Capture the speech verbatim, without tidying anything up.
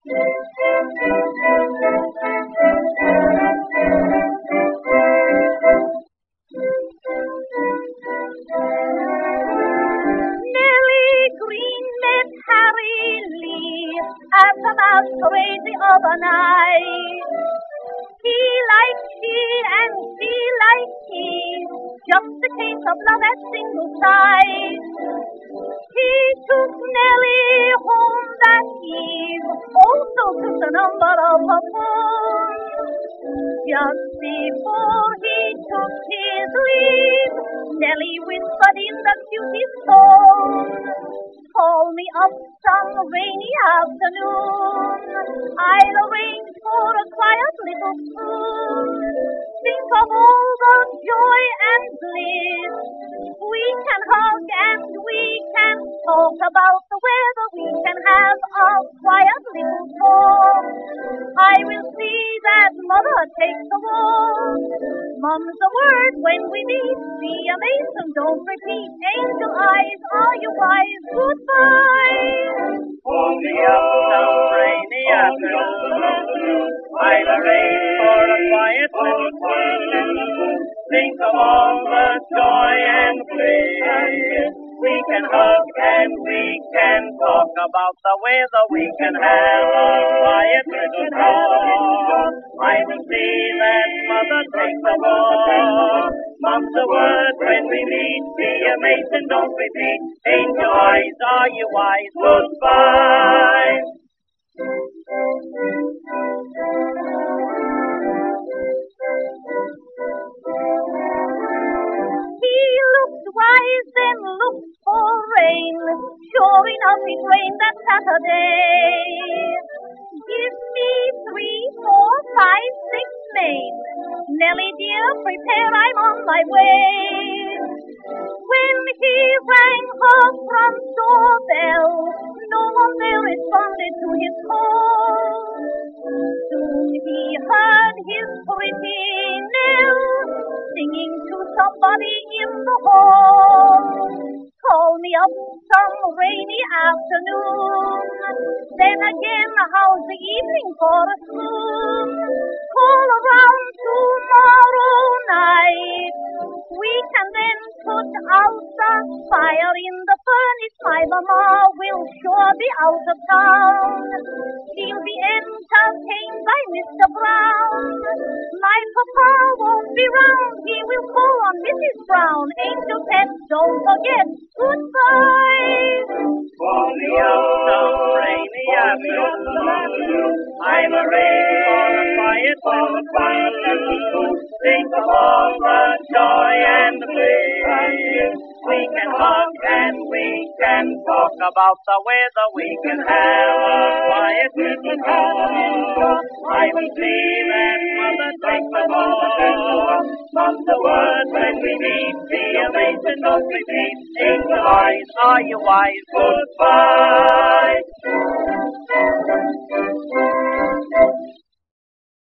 Green met Harry Lee at the masquerade the other night. He liked she and she liked he, just a case of love at single sight. He took Nellie home that eve, also took the number of her phone. Just before he took his leave, Nellie whispered in the cutie's phone, call me up some rainy afternoon. I'll arrange for a quiet little spoon. Think of all the joy and bliss. We can hug and we can talk about the weather. We can have a quiet little talk. I will see that Mother takes the walk. Mum's the word when we meet. Be a mason, don't repeat. Angel eyes, are you wise? Goodbye. Call me up some rainy afternoon. I'll arrange for a quiet little spoon. Think of all the joy and bliss. We can hug and we can talk about the weather. We can have a quiet little talk. I will see that Mother takes the walk. Mum's the word when we meet. Be a mason, don't repeat. Angel eyes, are you wise? Goodbye. He looked wise, then looked for rain. Sure enough, it rained that Saturday. Give me three, four, five, six names. Nellie dear, prepare, I'm on my way. When he rang her front doorbell, no one there responded to his call. Soon he heard his pretty Nell singing to somebody in the hall. Call me up some rainy afternoon. Then again, how's the evening for a spoon? Call around tomorrow night. We can then put out the fire in the furnace. My mama will sure be out of town. She'll be entertained by Mister Brown. My papa won't be round. He will call on Missus Brown. Angel pet, don't forget. Goodbye. Call me up some rainy afternoon. I'm arranged for a quiet little spoon. Think of all the joy and bliss. We can hug and we can talk about the weather. We can have a quiet little talk. I will see that Mother takes the walk. Mum's the word when we meet. Be a mason, don't repeat. Angel eyes, are you wise? Goodbye.